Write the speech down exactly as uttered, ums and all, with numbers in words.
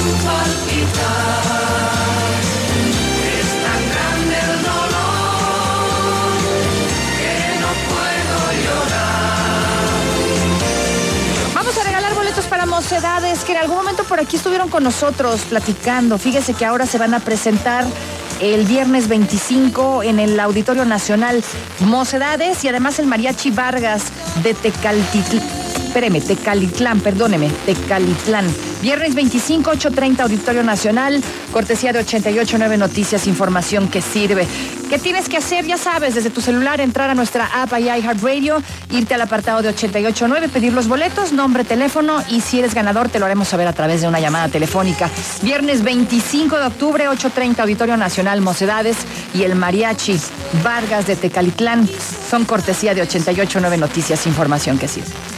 Mocedades, que en algún momento por aquí estuvieron con nosotros platicando. Fíjese que ahora se van a presentar el viernes veinticinco en el Auditorio Nacional Mocedades y además el Mariachi Vargas de Tecaltitlán. Espéreme, Tecalitlán, perdóneme, Tecalitlán. Viernes veinticinco, ocho treinta, Auditorio Nacional, cortesía de ochenta y ocho punto nueve Noticias, información que sirve. ¿Qué tienes que hacer? Ya sabes, desde tu celular, entrar a nuestra app y iHeartRadio, irte al apartado de ochenta y ocho punto nueve, pedir los boletos, nombre, teléfono, y si eres ganador te lo haremos saber a través de una llamada telefónica. Viernes veinticinco de octubre, ocho treinta, Auditorio Nacional Mocedades y el Mariachi Vargas de Tecalitlán son cortesía de ochenta y ocho punto nueve Noticias, información que sirve.